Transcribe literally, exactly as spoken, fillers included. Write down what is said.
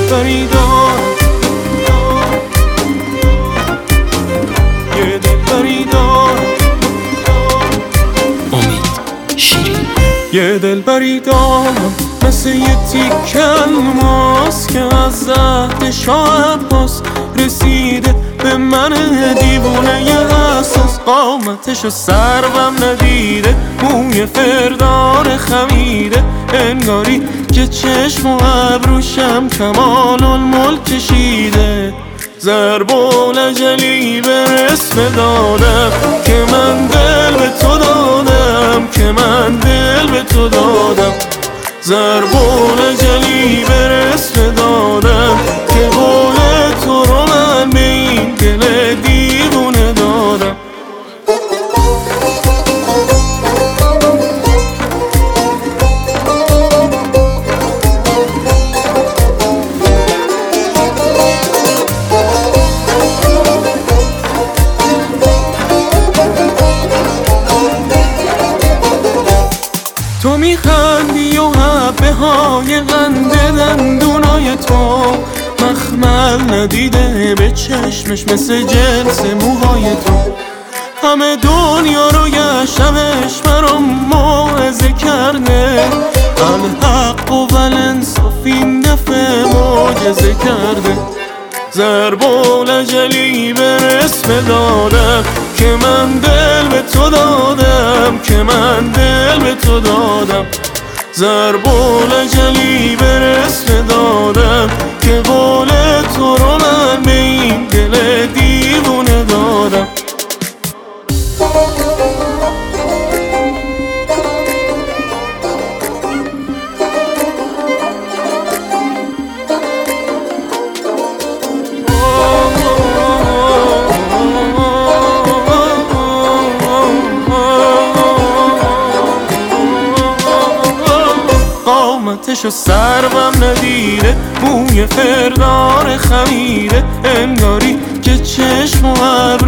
دلبری دارم، یه دلبری دارم، امید شیرین. یه دلبری دارم مثل یه تیکه الماس که از زهد شاه عباس رسیده به من دیوونه ی اساس. قامتشو سروم ندیده، موی فردار خمیده، انگاری که چشم و ابروشم کمال الملک کشیده. ضرب العجلی به رسم دادم که من دل به تو دادم، که من دل به تو دادم. ضرب العجلی به رسم دادم که قول تو رو من به این دل دیوونه دادم. تو میخندی و حبه های قند دندونای تو مخمل ندیده به چشمش مثل جنس موهای تو. همه دنیا رو گشتمش برام موعظه کرده، الحق و الانصاف این دفعه معجزه کرده. ضرب العجلی به رسم دادم که من دل به تو دادم، که من دل به تو دادم. ضرب العجلی به رسم دادم که قول تو رو من به این دل دیوونه دادم. قامتشو سروم ندیده، موی فردار خمیده، انگاری که چشم و